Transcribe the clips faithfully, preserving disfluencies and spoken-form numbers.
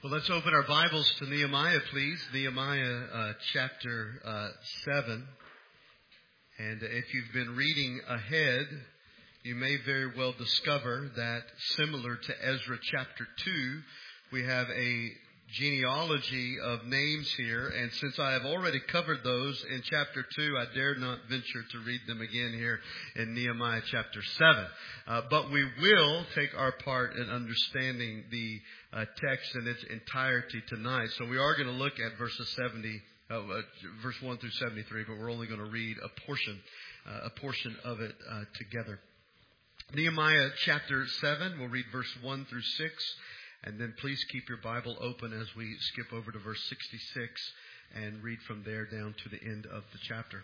Well, let's open our Bibles to Nehemiah, please. Nehemiah uh, chapter uh, seven. And if you've been reading ahead, you may very well discover that similar to Ezra chapter two, we have a genealogy of names here. And since I have already covered those in chapter two, I dare not venture to read them again here in Nehemiah chapter seven. Uh, but we will take our part in understanding the uh, text in its entirety tonight. So we are going to look at verses seventy, uh, uh, verse one through seventy-three, but we're only going to read a portion, uh, a portion of it uh, together. Nehemiah chapter seven, we'll read verse one through six. And then please keep your Bible open as we skip over to verse sixty-six and read from there down to the end of the chapter.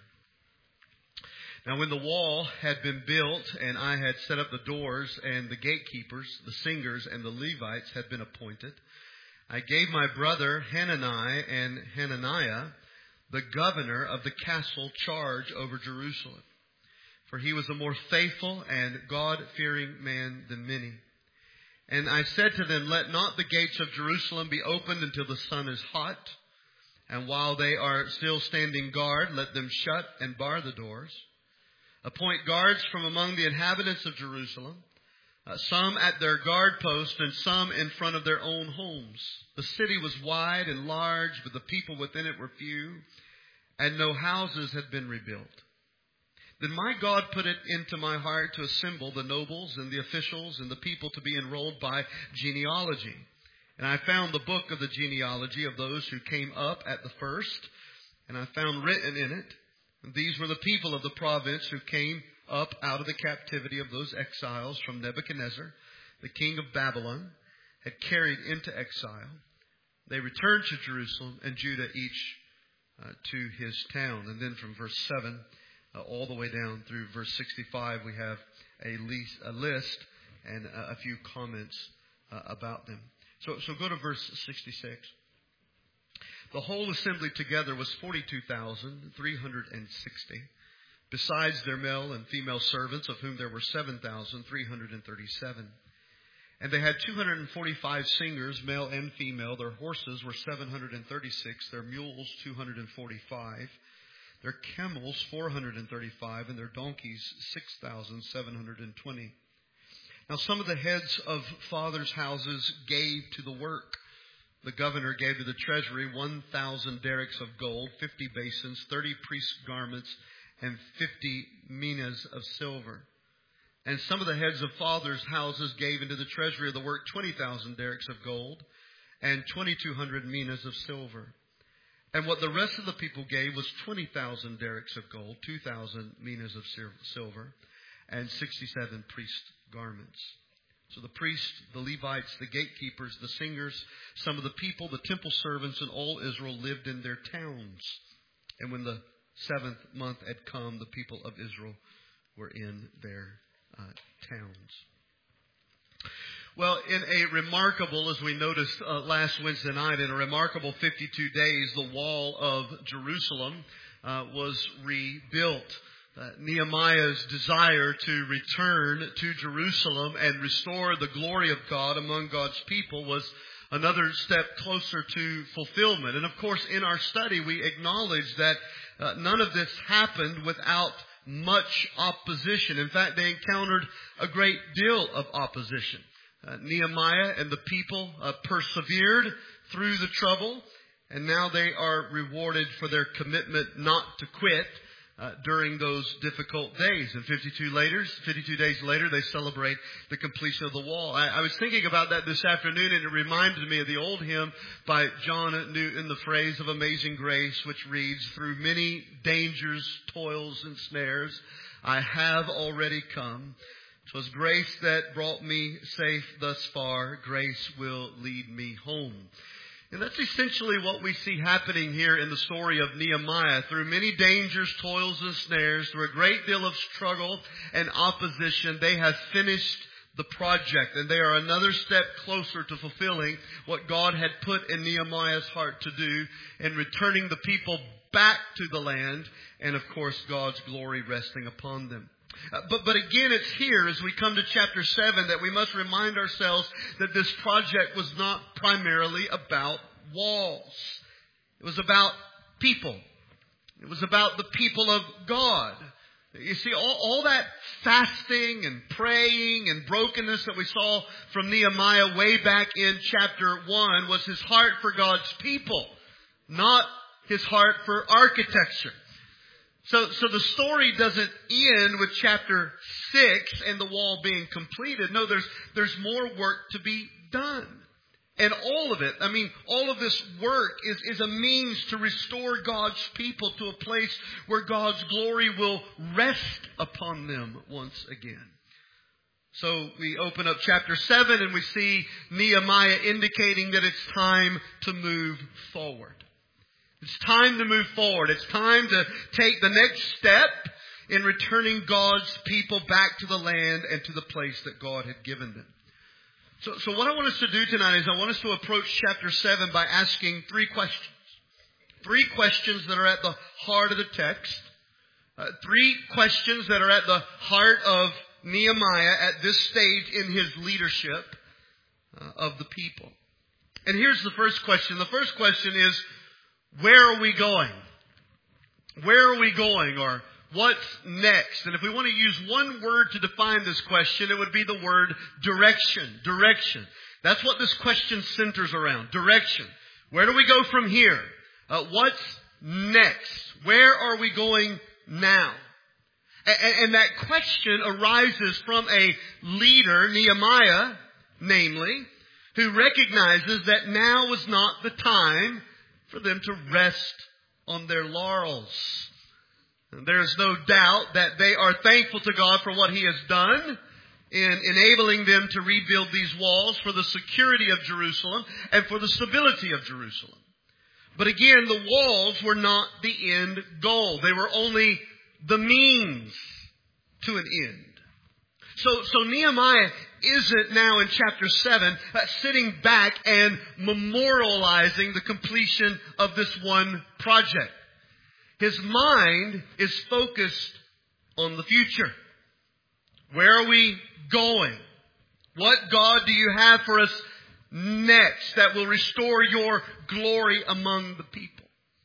Now when the wall had been built and I had set up the doors and the gatekeepers, the singers and the Levites had been appointed, I gave my brother Hanani and Hananiah, the governor of the castle, charge over Jerusalem. For he was a more faithful and God-fearing man than many. And I said to them, let not the gates of Jerusalem be opened until the sun is hot. And while they are still standing guard, let them shut and bar the doors. Appoint guards from among the inhabitants of Jerusalem, uh, some at their guard posts and some in front of their own homes. The city was wide and large, but the people within it were few, and no houses had been rebuilt. Then my God put it into my heart to assemble the nobles and the officials and the people to be enrolled by genealogy. And I found the book of the genealogy of those who came up at the first, and I found written in it, and these were the people of the province who came up out of the captivity of those exiles from Nebuchadnezzar, the king of Babylon, had carried into exile. They returned to Jerusalem and Judah, each uh, to his town. And then from verse seven, Uh, all the way down through verse sixty-five, we have a, least, a list and a, a few comments uh, about them. So, so go to verse sixty-six. The whole assembly together was forty-two thousand three hundred sixty, besides their male and female servants, of whom there were seven thousand three hundred thirty-seven. And they had two hundred forty-five singers, male and female. Their horses were seven hundred thirty-six, their mules two hundred forty-five. Their camels, four hundred thirty-five, and their donkeys, six thousand seven hundred twenty. Now some of the heads of fathers' houses gave to the work. The governor gave to the treasury one thousand derricks of gold, fifty basins, thirty priest garments, and fifty minas of silver. And some of the heads of fathers' houses gave into the treasury of the work twenty thousand derricks of gold, and twenty-two hundred minas of silver. And what the rest of the people gave was twenty thousand derricks of gold, two thousand minas of silver, and sixty-seven priest garments. So the priests, the Levites, the gatekeepers, the singers, some of the people, the temple servants, and all Israel lived in their towns. And when the seventh month had come, the people of Israel were in their uh, towns. Well, in a remarkable, as we noticed uh, last Wednesday night, in a remarkable fifty-two days, the wall of Jerusalem uh, was rebuilt. Uh, Nehemiah's desire to return to Jerusalem and restore the glory of God among God's people was another step closer to fulfillment. And of course, in our study, we acknowledge that uh, none of this happened without much opposition. In fact, they encountered a great deal of opposition. Uh, Nehemiah and the people uh, persevered through the trouble, and now they are rewarded for their commitment not to quit uh, during those difficult days. And fifty-two later, fifty-two days later, they celebrate the completion of the wall. I, I was thinking about that this afternoon, and it reminded me of the old hymn by John Newton, The Phrase of Amazing Grace, which reads, through many dangers, toils, and snares, I have already come. 'Twas grace that brought me safe thus far. Grace will lead me home. And that's essentially what we see happening here in the story of Nehemiah. Through many dangers, toils, and snares, through a great deal of struggle and opposition, they have finished the project. And they are another step closer to fulfilling what God had put in Nehemiah's heart to do in returning the people back to the land. And of course, God's glory resting upon them. Uh, but, but again, it's here as we come to chapter seven that we must remind ourselves that this project was not primarily about walls. It was about people. It was about the people of God. You see, all, all that fasting and praying and brokenness that we saw from Nehemiah way back in chapter one was his heart for God's people, not his heart for architecture. So, so the story doesn't end with chapter six and the wall being completed. No, there's, there's more work to be done. And all of it, I mean, all of this work is, is a means to restore God's people to a place where God's glory will rest upon them once again. So we open up chapter seven and we see Nehemiah indicating that it's time to move forward. It's time to move forward. It's time to take the next step in returning God's people back to the land and to the place that God had given them. So, so what I want us to do tonight is I want us to approach chapter seven by asking three questions. Three questions that are at the heart of the text. Uh, three questions that are at the heart of Nehemiah at this stage in his leadership uh, of the people. And here's the first question. The first question is, where are we going? Where are we going? Or what's next? And if we want to use one word to define this question, it would be the word direction. Direction. That's what this question centers around. Direction. Where do we go from here? Uh, what's next? Where are we going now? And, and that question arises from a leader, Nehemiah, namely, who recognizes that now is not the time for them to rest on their laurels. And there's no doubt that they are thankful to God for what He has done in enabling them to rebuild these walls for the security of Jerusalem and for the stability of Jerusalem. But again, the walls were not the end goal. They were only the means to an end. So, so Nehemiah isn't now in chapter seven uh, sitting back and memorializing the completion of this one project. His mind is focused on the future. Where are we going? What God do you have for us next that will restore your glory among the people?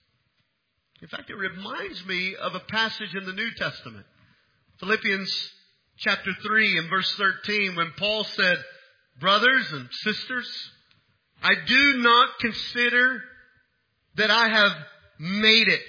In fact, it reminds me of a passage in the New Testament. Philippians chapter three and verse thirteen, when Paul said, "Brothers and sisters, I do not consider that I have made it.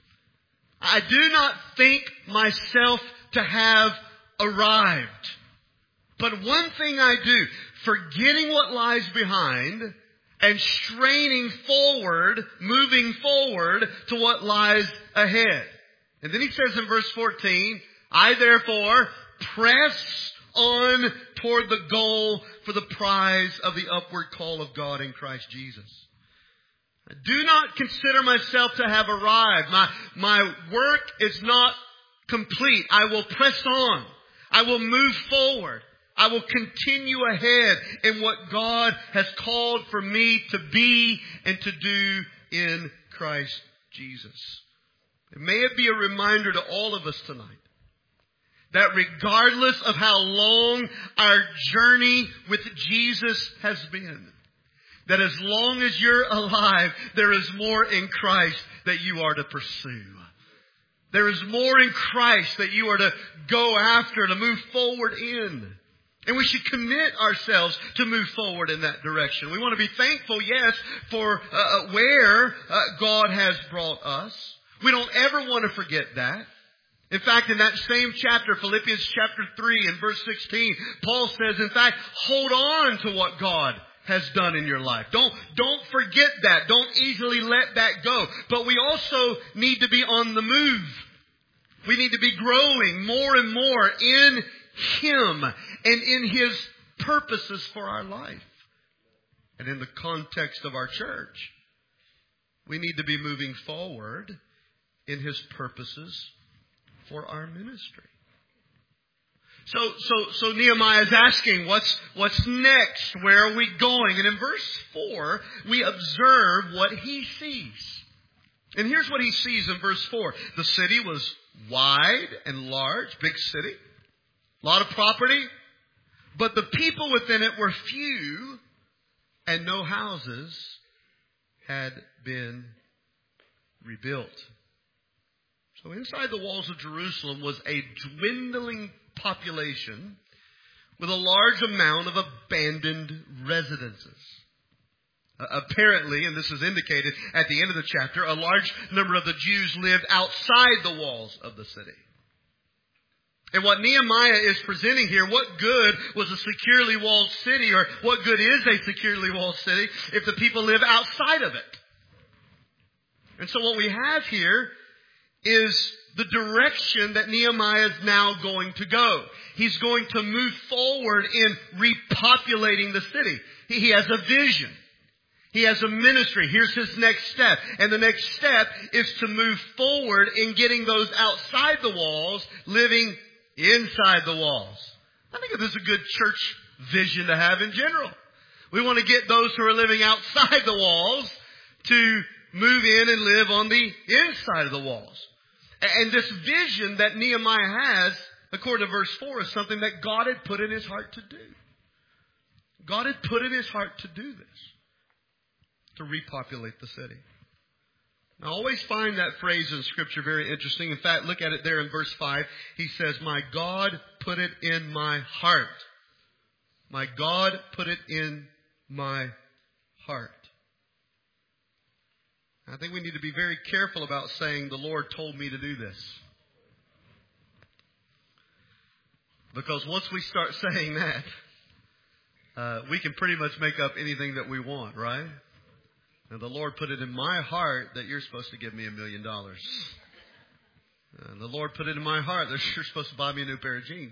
I do not think myself to have arrived. But one thing I do, forgetting what lies behind and straining forward, moving forward to what lies ahead." And then he says in verse fourteen, "I therefore press on toward the goal for the prize of the upward call of God in Christ Jesus. I do not consider myself to have arrived. My, my work is not complete. I will press on. I will move forward. I will continue ahead in what God has called for me to be and to do in Christ Jesus." And may it be a reminder to all of us tonight that regardless of how long our journey with Jesus has been, that as long as you're alive, there is more in Christ that you are to pursue. There is more in Christ that you are to go after, to move forward in. And we should commit ourselves to move forward in that direction. We want to be thankful, yes, for uh, where uh, God has brought us. We don't ever want to forget that. In fact, in that same chapter, Philippians chapter three and verse sixteen, Paul says, in fact, hold on to what God has done in your life. Don't, don't forget that. Don't easily let that go. But we also need to be on the move. We need to be growing more and more in Him and in His purposes for our life. And in the context of our church, we need to be moving forward in His purposes for our ministry. So, so, so Nehemiah is asking, what's, what's next? Where are we going? And in verse four, we observe what he sees. And here's what he sees in verse four. The city was wide and large, big city. A lot of property, but the people within it were few, and no houses had been rebuilt. So inside the walls of Jerusalem was a dwindling population with a large amount of abandoned residences. Uh, apparently, and this is indicated at the end of the chapter, a large number of the Jews lived outside the walls of the city. And what Nehemiah is presenting here, what good was a securely walled city, or what good is a securely walled city if the people live outside of it? And so what we have here is the direction that Nehemiah is now going to go. He's going to move forward in repopulating the city. He has a vision. He has a ministry. Here's his next step. And the next step is to move forward in getting those outside the walls living inside the walls. I think this is a good church vision to have in general. We want to get those who are living outside the walls to move in and live on the inside of the walls. And this vision that Nehemiah has, according to verse four, is something that God had put in his heart to do. God had put in his heart to do this, to repopulate the city. Now, I always find that phrase in Scripture very interesting. In fact, look at it there in verse five. He says, my God put it in my heart. My God put it in my heart. I think we need to be very careful about saying, the Lord told me to do this. Because once we start saying that, uh, we can pretty much make up anything that we want, right? And the Lord put it in my heart that you're supposed to give me a million dollars. And the Lord put it in my heart that you're supposed to buy me a new pair of jeans.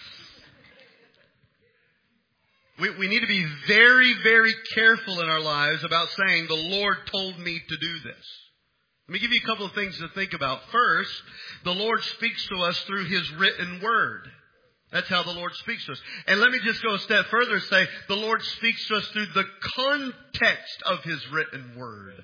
We, we need to be very, very careful in our lives about saying, the Lord told me to do this. Let me give you a couple of things to think about. First, the Lord speaks to us through His written word. That's how the Lord speaks to us. And let me just go a step further and say, the Lord speaks to us through the context of His written word.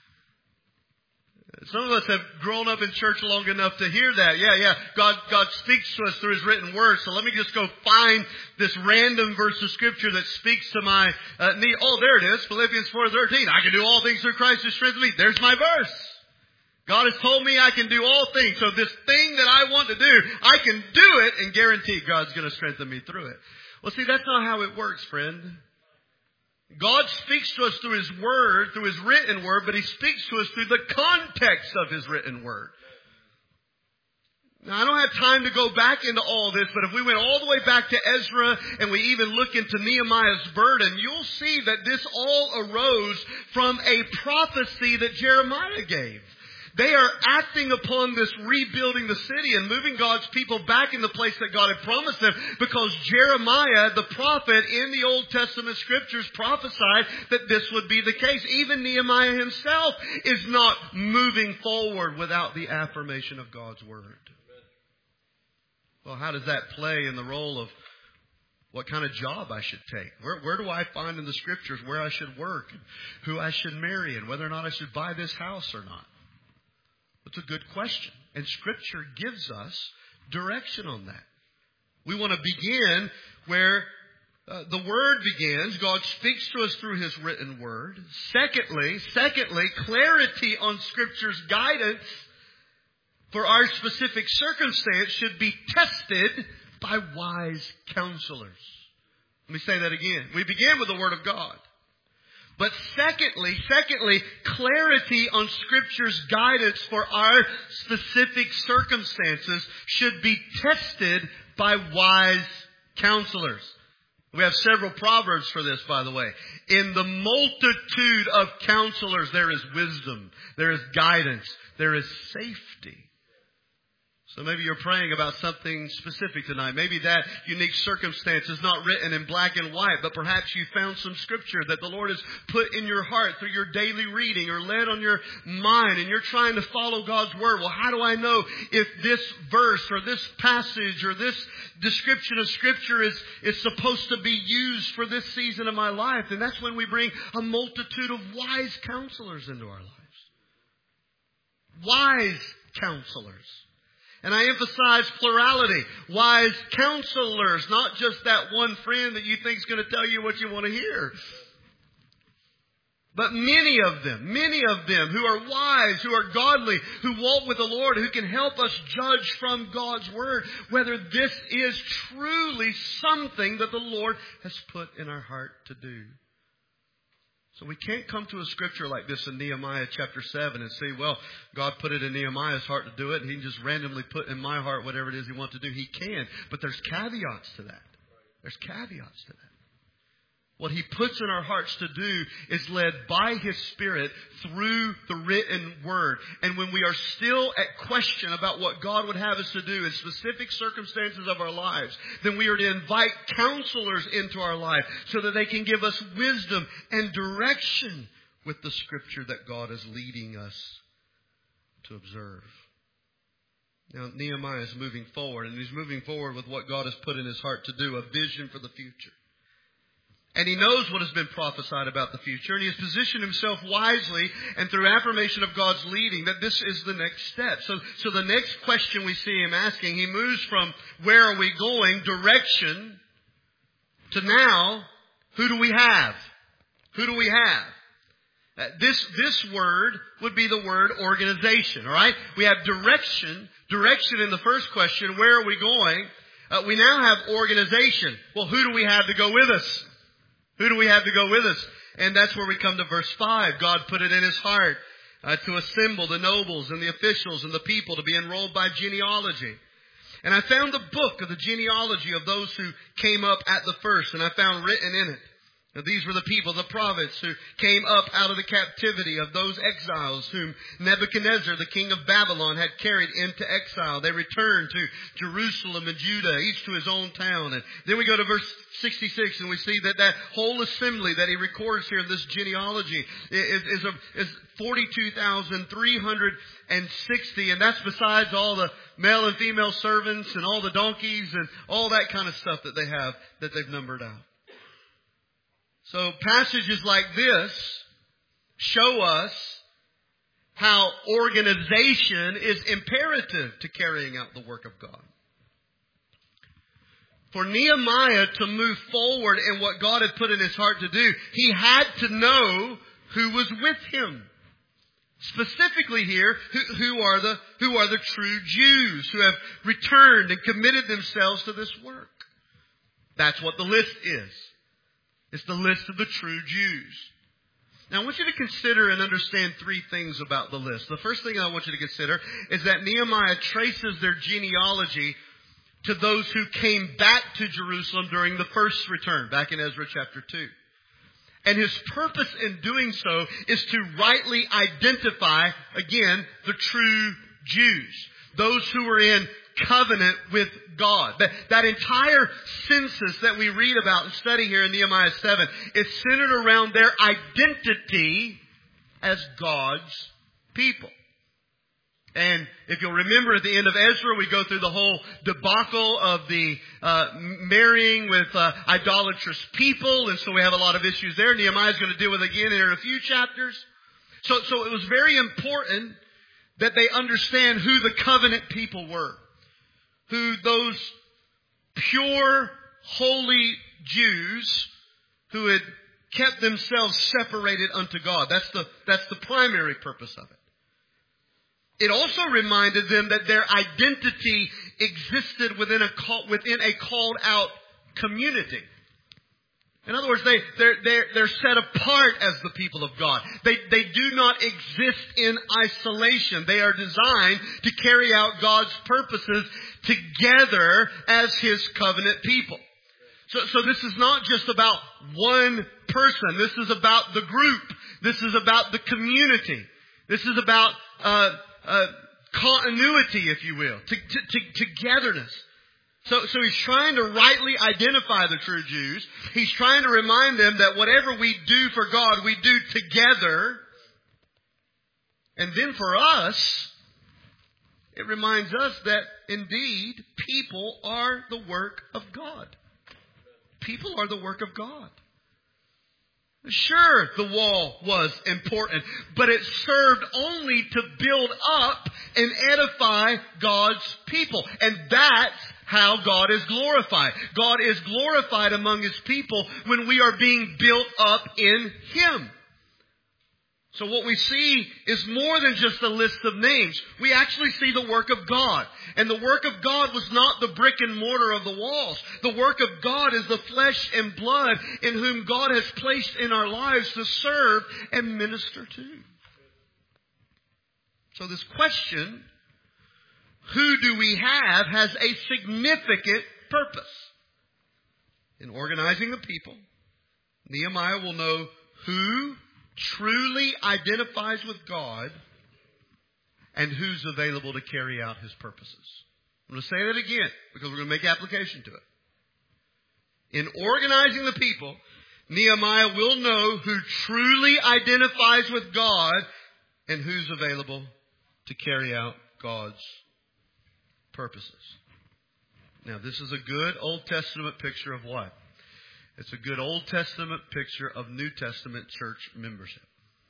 Some of us have grown up in church long enough to hear that. Yeah, yeah. God, God speaks to us through His written word. So let me just go find this random verse of Scripture that speaks to my uh, need. Oh, there it is. Philippians four thirteen. I can do all things through Christ who strengthens me. There's my verse. God has told me I can do all things. So this thing that I want to do, I can do it and guarantee God's going to strengthen me through it. Well, see, that's not how it works, friend. God speaks to us through His word, through His written word, but He speaks to us through the context of His written word. Now, I don't have time to go back into all this, but if we went all the way back to Ezra and we even look into Nehemiah's burden, you'll see that this all arose from a prophecy that Jeremiah gave. They are acting upon this rebuilding the city and moving God's people back in the place that God had promised them, because Jeremiah, the prophet in the Old Testament Scriptures, prophesied that this would be the case. Even Nehemiah himself is not moving forward without the affirmation of God's Word. Well, how does that play in the role of what kind of job I should take? Where, where do I find in the Scriptures where I should work, and who I should marry, and whether or not I should buy this house or not? That's a good question. And Scripture gives us direction on that. We want to begin where uh, the Word begins. God speaks to us through His written Word. Secondly, secondly, clarity on Scripture's guidance for our specific circumstance should be tested by wise counselors. Let me say that again. We begin with the Word of God. But secondly, secondly, clarity on Scripture's guidance for our specific circumstances should be tested by wise counselors. We have several proverbs for this, by the way. In the multitude of counselors, there is wisdom, there is guidance, there is safety. So maybe you're praying about something specific tonight. Maybe that unique circumstance is not written in black and white, but perhaps you found some Scripture that the Lord has put in your heart through your daily reading or led on your mind, and you're trying to follow God's Word. Well, how do I know if this verse or this passage or this description of Scripture is, is supposed to be used for this season of my life? And that's when we bring a multitude of wise counselors into our lives. Wise counselors. And I emphasize plurality. Wise counselors, not just that one friend that you think is going to tell you what you want to hear. But many of them, many of them who are wise, who are godly, who walk with the Lord, who can help us judge from God's Word whether this is truly something that the Lord has put in our heart to do. So we can't come to a scripture like this in Nehemiah chapter seven and say, well, God put it in Nehemiah's heart to do it, and He can just randomly put in my heart whatever it is He wants to do. He can, but there's caveats to that. There's caveats to that. What He puts in our hearts to do is led by His Spirit through the written Word. And when we are still at question about what God would have us to do in specific circumstances of our lives, then we are to invite counselors into our life so that they can give us wisdom and direction with the Scripture that God is leading us to observe. Now, Nehemiah is moving forward, and he's moving forward with what God has put in his heart to do, a vision for the future. And he knows what has been prophesied about the future. And he has positioned himself wisely and through affirmation of God's leading that this is the next step. So, so the next question we see him asking, he moves from where are we going, direction, to now, who do we have? Who do we have? Uh, this, this word would be the word organization, all right? We have direction, direction in the first question, where are we going? Uh, we now have organization. Well, who do we have to go with us? Who do we have to go with us? And that's where we come to verse five. God put it in His heart uh, to assemble the nobles and the officials and the people to be enrolled by genealogy. And I found the book of the genealogy of those who came up at the first, and I found written in it. Now, these were the people, the prophets, who came up out of the captivity of those exiles whom Nebuchadnezzar, the king of Babylon, had carried into exile. They returned to Jerusalem and Judah, each to his own town. And then we go to verse sixty-six, and we see that that whole assembly that he records here in this genealogy is, is, a, is forty-two thousand three hundred sixty. And that's besides all the male and female servants and all the donkeys and all that kind of stuff that they have, that they've numbered out. So passages like this show us how organization is imperative to carrying out the work of God. For Nehemiah to move forward in what God had put in his heart to do, he had to know who was with him. Specifically here, who, who are the, who are the true Jews who have returned and committed themselves to this work. That's what the list is. It's the list of the true Jews. Now, I want you to consider and understand three things about the list. The first thing I want you to consider is that Nehemiah traces their genealogy to those who came back to Jerusalem during the first return, back in Ezra chapter two. And his purpose in doing so is to rightly identify, again, the true Jews. Those who were in covenant with God. That, that entire census that we read about and study here in Nehemiah seven is centered around their identity as God's people. And if you'll remember at the end of Ezra, we go through the whole debacle of the uh, marrying with uh, idolatrous people. And so we have a lot of issues there. Nehemiah is going to deal with again in a few chapters. So, so it was very important that they understand who the covenant people were. Who those pure, holy Jews who had kept themselves separated unto God. That's the, that's the primary purpose of it. It also reminded them that their identity existed within a call, within a called out community. In other words, they, they're, they're, they're set apart as the people of God. They, they do not exist in isolation. They are designed to carry out God's purposes together as His covenant people. So, so this is not just about one person. This is about the group. This is about the community. This is about uh, uh, continuity, if you will, to, to, to, togetherness. So, so he's trying to rightly identify the true Jews. He's trying to remind them that whatever we do for God, we do together. And then for us, it reminds us that indeed people are the work of God. People are the work of God. Sure, the wall was important, but it served only to build up and edify God's people. And that's how God is glorified. God is glorified among His people when we are being built up in Him. So what we see is more than just a list of names. We actually see the work of God. And the work of God was not the brick and mortar of the walls. The work of God is the flesh and blood in whom God has placed in our lives to serve and minister to. So this question, who do we have, has a significant purpose. In organizing the people, Nehemiah will know who truly identifies with God and who's available to carry out His purposes. I'm going to say that again because we're going to make application to it. In organizing the people, Nehemiah will know who truly identifies with God and who's available to carry out God's purposes. Now, this is a good Old Testament picture of what? It's a good Old Testament picture of New Testament church membership.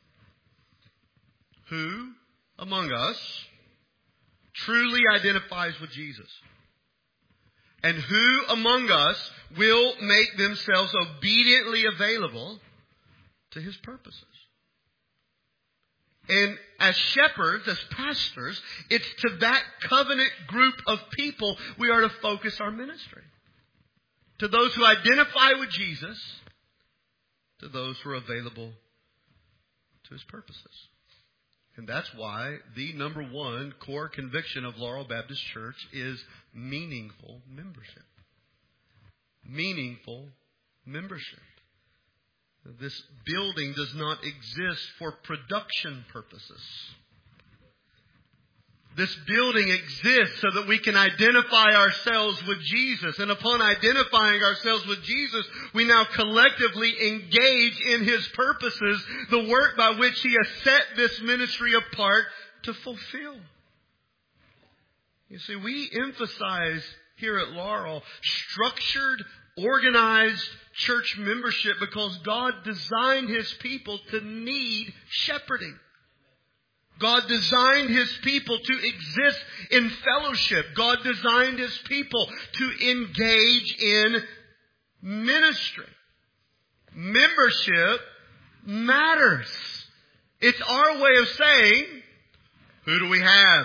Who among us truly identifies with Jesus? And who among us will make themselves obediently available to His purposes? And as shepherds, as pastors, it's to that covenant group of people we are to focus our ministry. To those who identify with Jesus, to those who are available to His purposes. And that's why the number one core conviction of Laurel Baptist Church is meaningful membership. Meaningful membership. This building does not exist for production purposes. This building exists so that we can identify ourselves with Jesus. And upon identifying ourselves with Jesus, we now collectively engage in His purposes, the work by which He has set this ministry apart to fulfill. You see, we emphasize here at Laurel structured, organized church membership because God designed His people to need shepherding. God designed His people to exist in fellowship. God designed His people to engage in ministry. Membership matters. It's our way of saying, who do we have?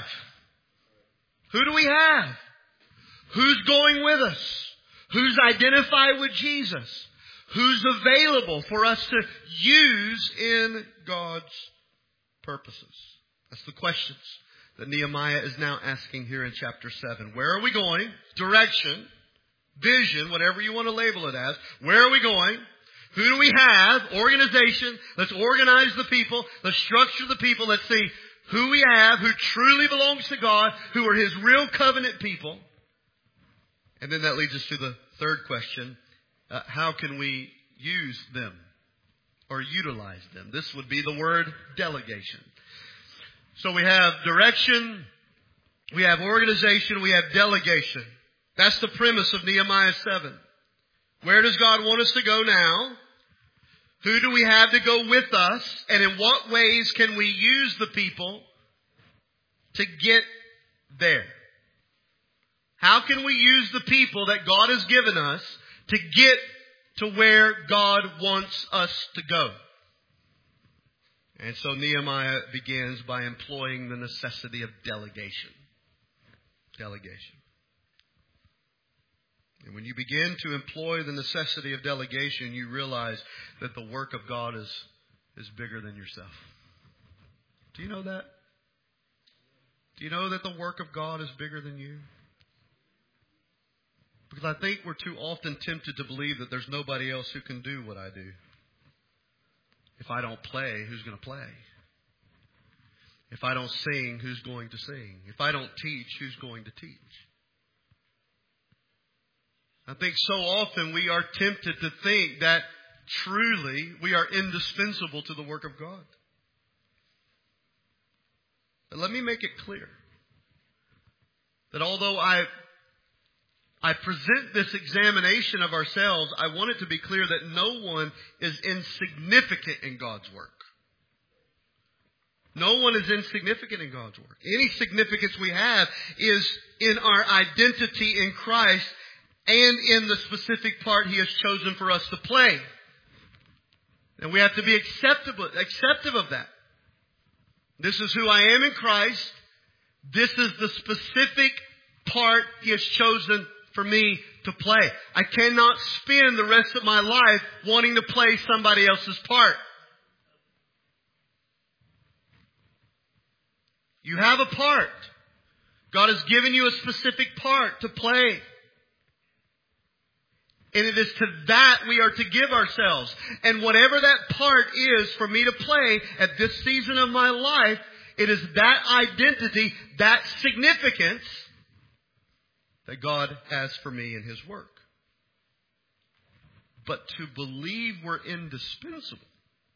Who do we have? Who's going with us? Who's identified with Jesus? Who's available for us to use in God's purposes? That's the questions that Nehemiah is now asking here in chapter seven. Where are we going? Direction, vision, whatever you want to label it as. Where are we going? Who do we have? Organization. Let's organize the people. Let's structure the people. Let's see who we have, who truly belongs to God, who are His real covenant people. And then that leads us to the third question. Uh, how can we use them or utilize them? This would be the word delegation. So we have direction, we have organization, we have delegation. That's the premise of Nehemiah seven. Where does God want us to go now? Who do we have to go with us? And in what ways can we use the people to get there? How can we use the people that God has given us to get to where God wants us to go? And so Nehemiah begins by employing the necessity of delegation. Delegation. And when you begin to employ the necessity of delegation, you realize that the work of God is, is bigger than yourself. Do you know that? Do you know that the work of God is bigger than you? Because I think we're too often tempted to believe that there's nobody else who can do what I do. If I don't play, who's going to play? If I don't sing, who's going to sing? If I don't teach, who's going to teach? I think so often we are tempted to think that truly we are indispensable to the work of God. But let me make it clear that although I I present this examination of ourselves, I want it to be clear that no one is insignificant in God's work. No one is insignificant in God's work. Any significance we have is in our identity in Christ and in the specific part He has chosen for us to play. And we have to be acceptable, acceptive of that. This is who I am in Christ. This is the specific part He has chosen for me to play. I cannot spend the rest of my life wanting to play somebody else's part. You have a part. God has given you a specific part to play. And it is to that we are to give ourselves. And whatever that part is for me to play at this season of my life, it is that identity, that significance that God has for me in His work. But to believe we're indispensable,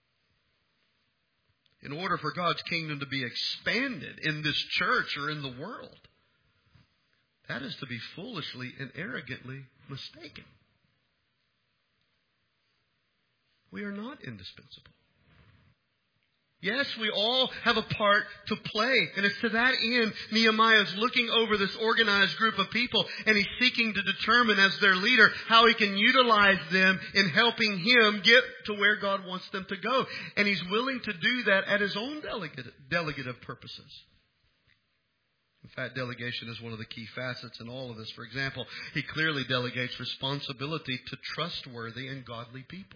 in order for God's kingdom to be expanded in this church or in the world, that is to be foolishly and arrogantly mistaken. We are not indispensable. Yes, we all have a part to play. And it's to that end Nehemiah is looking over this organized group of people, and he's seeking to determine as their leader how he can utilize them in helping him get to where God wants them to go. And he's willing to do that at his own delegate, delegative purposes. In fact, delegation is one of the key facets in all of this. For example, he clearly delegates responsibility to trustworthy and godly people.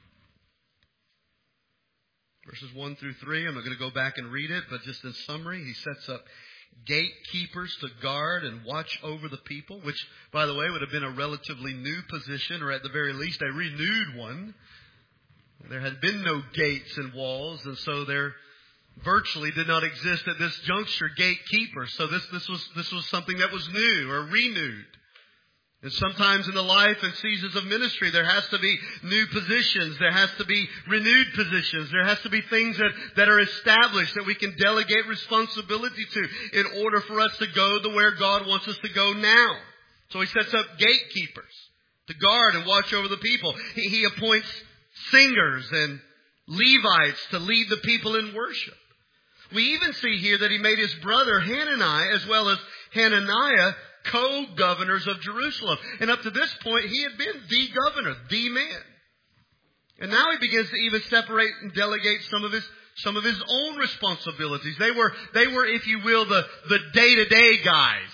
Verses one through three, I'm not going to go back and read it, but just in summary, he sets up gatekeepers to guard and watch over the people, which, by the way, would have been a relatively new position, or at the very least, a renewed one. There had been no gates and walls, and so there virtually did not exist at this juncture gatekeepers. So this, this was, this was something that was new or renewed. And sometimes in the life and seasons of ministry, there has to be new positions. There has to be renewed positions. There has to be things that, that are established that we can delegate responsibility to in order for us to go to where God wants us to go now. So he sets up gatekeepers to guard and watch over the people. He, he appoints singers and Levites to lead the people in worship. We even see here that he made his brother Hananiah as well as Hananiah co-governors of Jerusalem. And up to this point, he had been the governor, the man. And now he begins to even separate and delegate some of his some of his own responsibilities. They were, they were, if you will, the, the day-to-day guys.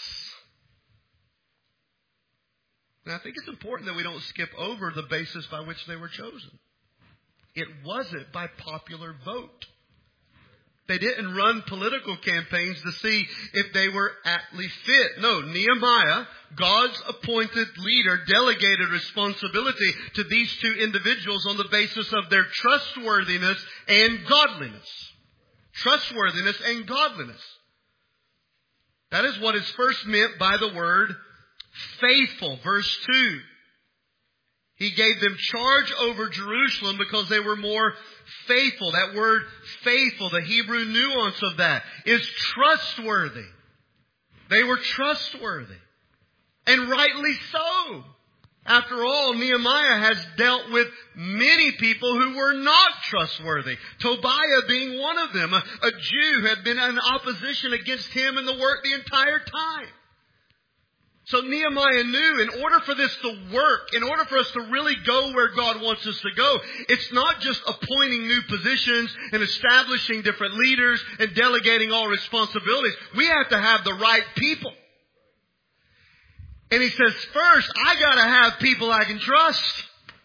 And I think it's important that we don't skip over the basis by which they were chosen. It wasn't by popular vote. They didn't run political campaigns to see if they were aptly fit. No, Nehemiah, God's appointed leader, delegated responsibility to these two individuals on the basis of their trustworthiness and godliness. Trustworthiness and godliness. That is what is first meant by the word faithful. Verse two. He gave them charge over Jerusalem because they were more faithful. That word faithful, the Hebrew nuance of that, is trustworthy. They were trustworthy. And rightly so. After all, Nehemiah has dealt with many people who were not trustworthy. Tobiah being one of them. A, a Jew who had been in opposition against him and the work the entire time. So Nehemiah knew in order for this to work, in order for us to really go where God wants us to go, it's not just appointing new positions and establishing different leaders and delegating all responsibilities. We have to have the right people. And he says, first, I got to have people I can trust.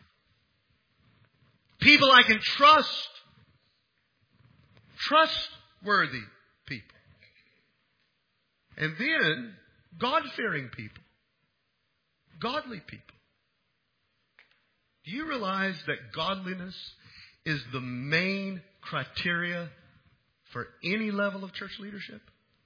People I can trust. Trustworthy people. And then God-fearing people. Godly people. Do you realize that godliness is the main criteria for any level of church leadership?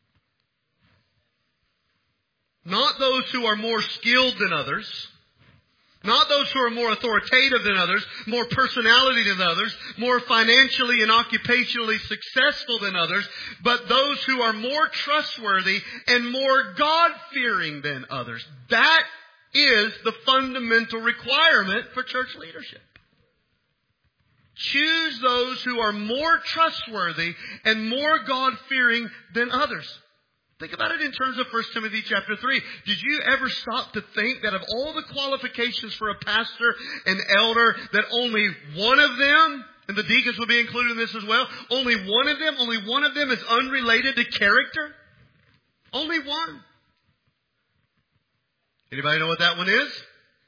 Not those who are more skilled than others. Not those who are more authoritative than others, more personality than others, more financially and occupationally successful than others, but those who are more trustworthy and more God-fearing than others. That is the fundamental requirement for church leadership. Choose those who are more trustworthy and more God-fearing than others. Think about it in terms of First Timothy chapter three. Did you ever stop to think that of all the qualifications for a pastor and elder, that only one of them, and the deacons will be included in this as well, only one of them, only one of them is unrelated to character? Only one. Anybody know what that one is?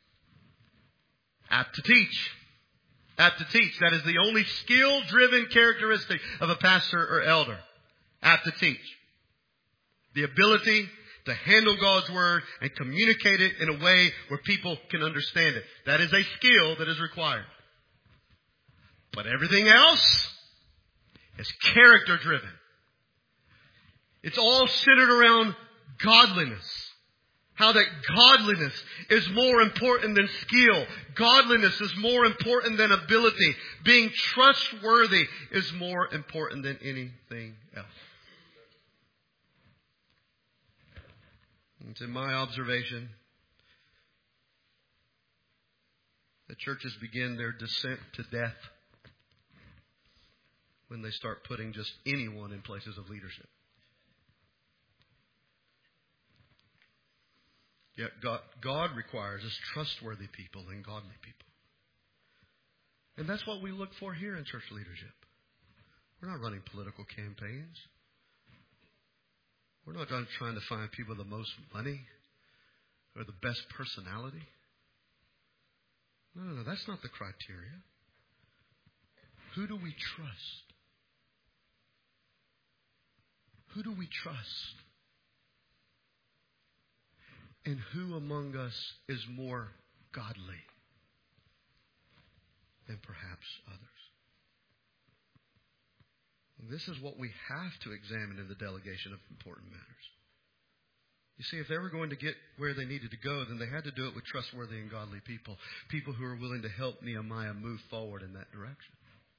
Apt to teach. Apt to teach. That is the only skill-driven characteristic of a pastor or elder. Apt to teach. The ability to handle God's Word and communicate it in a way where people can understand it. That is a skill that is required. But everything else is character-driven. It's all centered around godliness. How that godliness is more important than skill. Godliness is more important than ability. Being trustworthy is more important than anything else. It's in my observation that churches begin their descent to death when they start putting just anyone in places of leadership. Yet God, God requires us trustworthy people and godly people. And that's what we look for here in church leadership. We're not running political campaigns. We're not trying to find people with the most money or the best personality. No, no, no. That's not the criteria. Who do we trust? Who do we trust? And who among us is more godly than perhaps others? And this is what we have to examine in the delegation of important matters. You see, if they were going to get where they needed to go, then they had to do it with trustworthy and godly people. People who are willing to help Nehemiah move forward in that direction.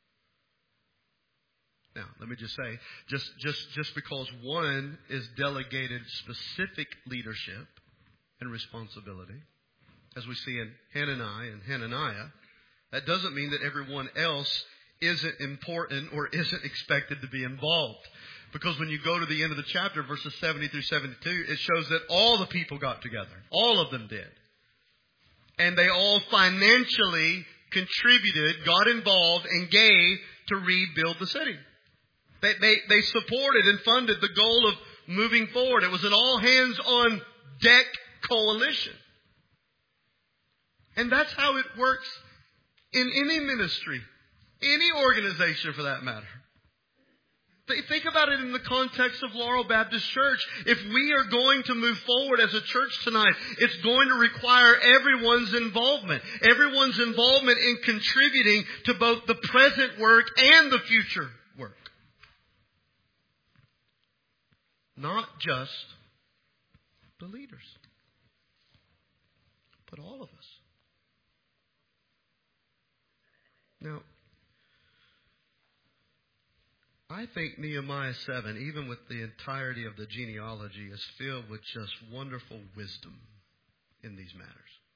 Now, let me just say, just, just, just because one is delegated specific leadership and responsibility, as we see in Hananiah and Hananiah, that doesn't mean that everyone else isn't important or isn't expected to be involved. Because when you go to the end of the chapter, verses seventy through seventy-two, it shows that all the people got together. All of them did. And they all financially contributed, got involved, and gave to rebuild the city. They, they, they supported and funded the goal of moving forward. It was an all-hands-on-deck coalition. And that's how it works in any ministry, any organization for that matter. Think about it in the context of Laurel Baptist Church. If we are going to move forward as a church tonight, it's going to require everyone's involvement. Everyone's involvement in contributing to both the present work and the future work. Not just the leaders, but all of us. Now, I think Nehemiah seven, even with the entirety of the genealogy, is filled with just wonderful wisdom in these matters.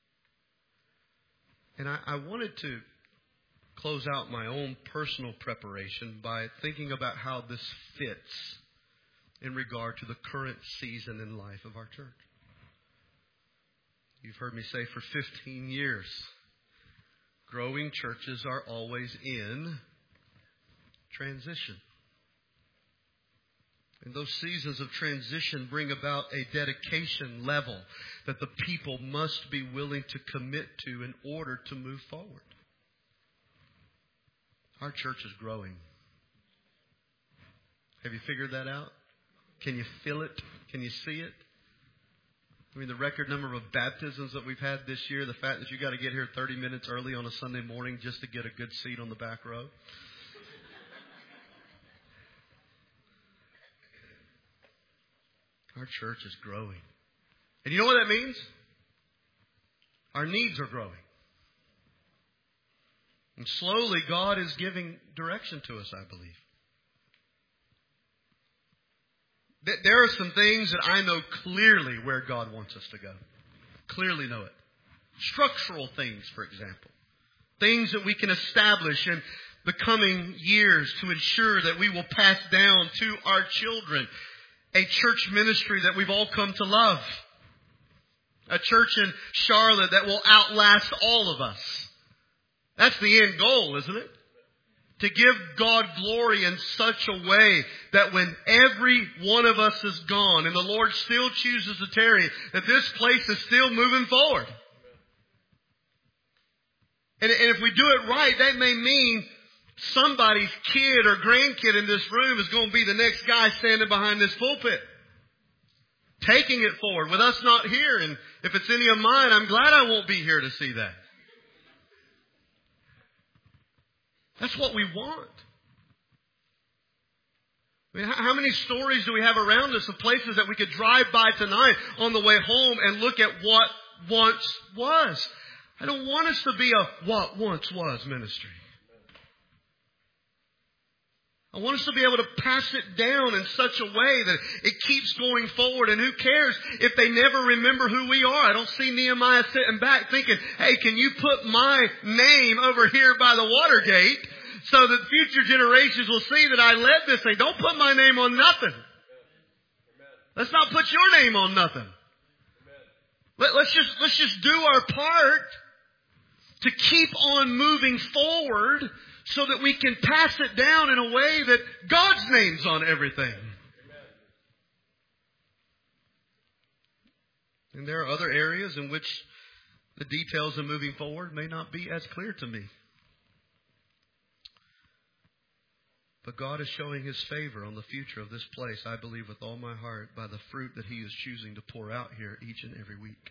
And I, I wanted to close out my own personal preparation by thinking about how this fits in regard to the current season in life of our church. You've heard me say for fifteen years, growing churches are always in transition. And those seasons of transition bring about a dedication level that the people must be willing to commit to in order to move forward. Our church is growing. Have you figured that out? Can you feel it? Can you see it? I mean, the record number of baptisms that we've had this year, the fact that you got to get here thirty minutes early on a Sunday morning just to get a good seat on the back row. Our church is growing. And you know what that means? Our needs are growing. And slowly God is giving direction to us, I believe. There are some things that I know clearly where God wants us to go. Clearly know it. Structural things, for example. Things that we can establish in the coming years to ensure that we will pass down to our children a church ministry that we've all come to love. A church in Charlotte that will outlast all of us. That's the end goal, isn't it? To give God glory in such a way that when every one of us is gone and the Lord still chooses to tarry, that this place is still moving forward. And, and if we do it right, that may mean somebody's kid or grandkid in this room is going to be the next guy standing behind this pulpit. Taking it forward with us not here. And if it's any of mine, I'm glad I won't be here to see that. That's what we want. I mean, how many stories do we have around us of places that we could drive by tonight on the way home and look at what once was? I don't want us to be a what once was ministry. I want us to be able to pass it down in such a way that it keeps going forward. And who cares if they never remember who we are? I don't see Nehemiah sitting back thinking, hey, can you put my name over here by the Watergate so that future generations will see that I led this thing? Don't put my name on nothing. Let's not put your name on nothing. Let, let's just, let's just do our part to keep on moving forward so that we can pass it down in a way that God's name's on everything. Amen. And there are other areas in which the details of moving forward may not be as clear to me. But God is showing His favor on the future of this place, I believe with all my heart, by the fruit that He is choosing to pour out here each and every week.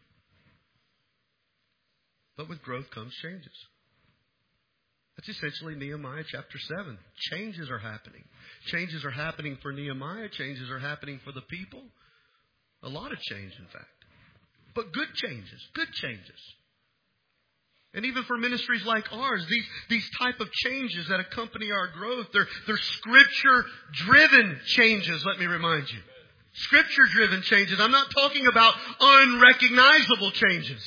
But with growth comes changes. That's essentially Nehemiah chapter seven. Changes are happening. Changes are happening for Nehemiah. Changes are happening for the people. A lot of change, in fact. But good changes. Good changes. And even for ministries like ours, these, these type of changes that accompany our growth, they're, they're Scripture-driven changes, let me remind you. Scripture-driven changes. I'm not talking about unrecognizable changes.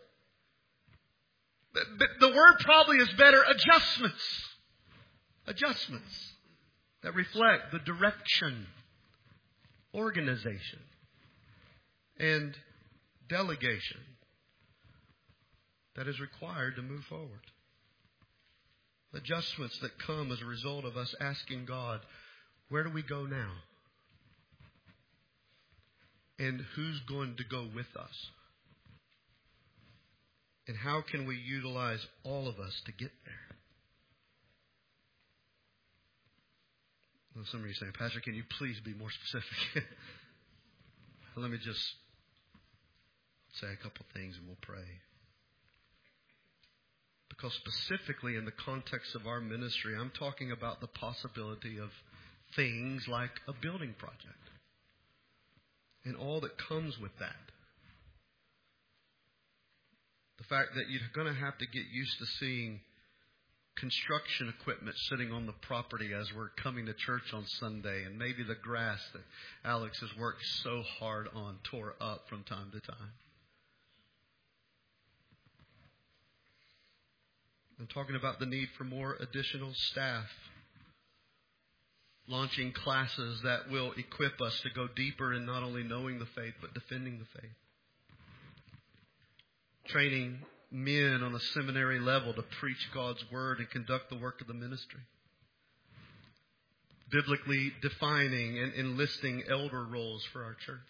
The word probably is better, adjustments. Adjustments that reflect the direction, organization, and delegation that is required to move forward. Adjustments that come as a result of us asking God, where do we go now? And who's going to go with us? And how can we utilize all of us to get there? Well, some of you are saying, Pastor, can you please be more specific? Let me just say a couple things and we'll pray. Because specifically in the context of our ministry, I'm talking about the possibility of things like a building project and all that comes with that. The fact that you're going to have to get used to seeing construction equipment sitting on the property as we're coming to church on Sunday, and maybe the grass that Alex has worked so hard on tore up from time to time. I'm talking about the need for more additional staff, launching classes that will equip us to go deeper in not only knowing the faith, but defending the faith. Training men on a seminary level to preach God's Word and conduct the work of the ministry. Biblically defining and enlisting elder roles for our church.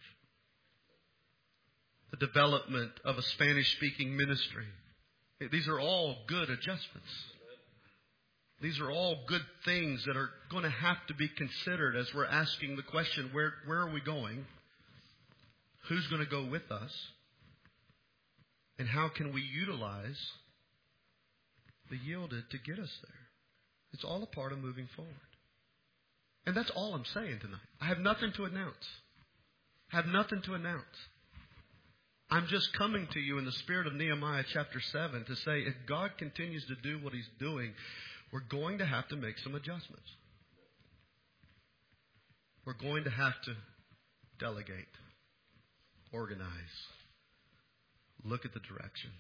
The development of a Spanish-speaking ministry. These are all good adjustments. These are all good things that are going to have to be considered as we're asking the question, where, where are we going? Who's going to go with us? And how can we utilize the yielded to get us there? It's all a part of moving forward. And that's all I'm saying tonight. I have nothing to announce. I have nothing to announce. I'm just coming to you in the spirit of Nehemiah chapter seven to say if God continues to do what He's doing, we're going to have to make some adjustments. We're going to have to delegate, organize. look at the direction,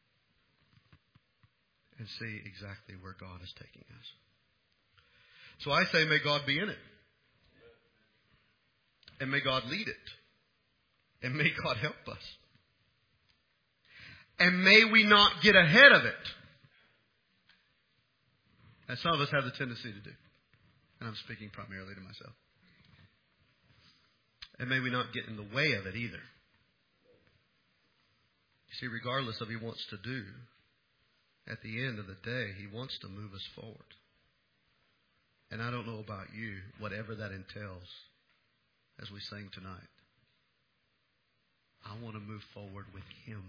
and see exactly where God is taking us. So I say, may God be in it. And may God lead it. And may God help us. And may we not get ahead of it. As some of us have the tendency to do. And I'm speaking primarily to myself. And may we not get in the way of it either. You see, regardless of what He wants to do, at the end of the day, He wants to move us forward. And I don't know about you, whatever that entails, as we sang tonight, I want to move forward with Him.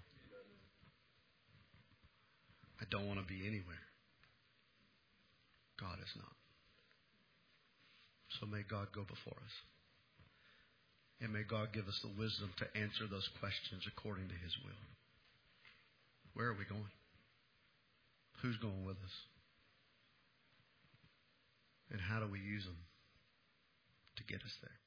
I don't want to be anywhere God is not. So may God go before us. And may God give us the wisdom to answer those questions according to His will. Where are we going? Who's going with us? And how do we use them to get us there?